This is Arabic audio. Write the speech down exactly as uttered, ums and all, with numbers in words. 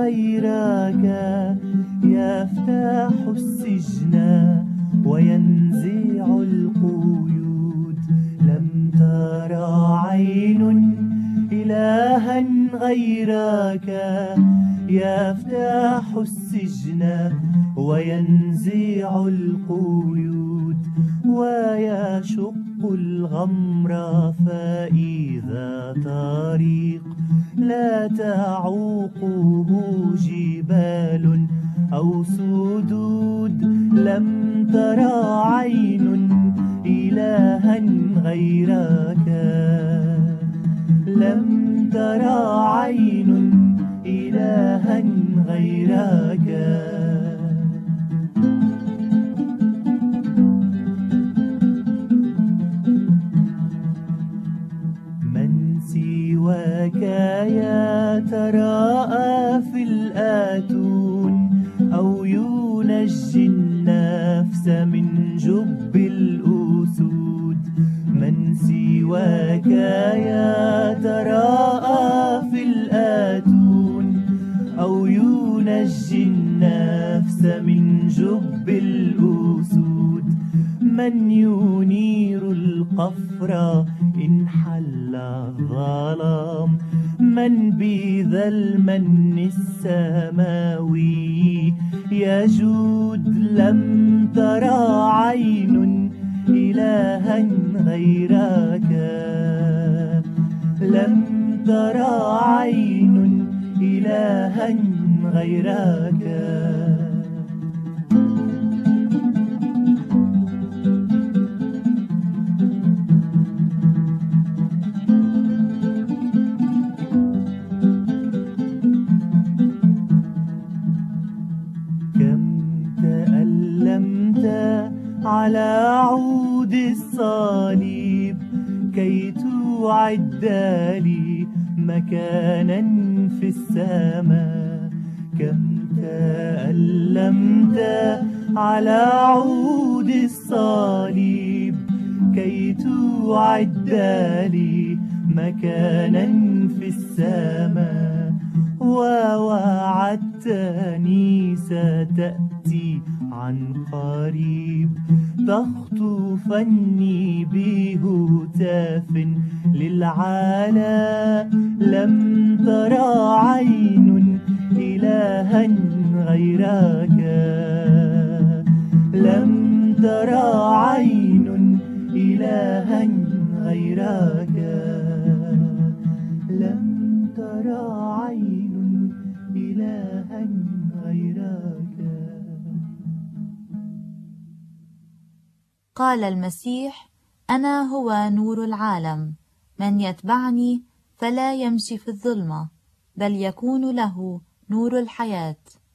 غيرك يفتح السجن وينزع القيود. لم ترى عين إلها غيرك يفتح السجن وينزع القيود ويشق الغمر فإذا طريق لا تعوقه جبال أو سدود. لم ترى عين إلها غيرك لم ترى عين إلها غيرك. من سواك يتراءى في الآتون أو ينجي النفس من جب الأسود. من سواك يتراءى في الآتون أو ينجي النفس من جب الأسود. من ينير القفر إن حل الظلام. من بذا المن السماوي يجود. لم ترى عين إلها غيرك لم ترى عين إلها غيرك. على عود الصليب كي تعد لي مكانا في السماء. كم تألمت على عود الصليب كي تعد لي مكانا في السماء. ووعدتني ستأتي عن قريب تخطفني بهتاف للعلا. لم ترى عين إلها غيرك لم ترى عين إلها غيرك لم ترى عين إلها غيرك. قال المسيح: أنا هو نور العالم، من يتبعني فلا يمشي في الظلمة بل يكون له نور الحياة.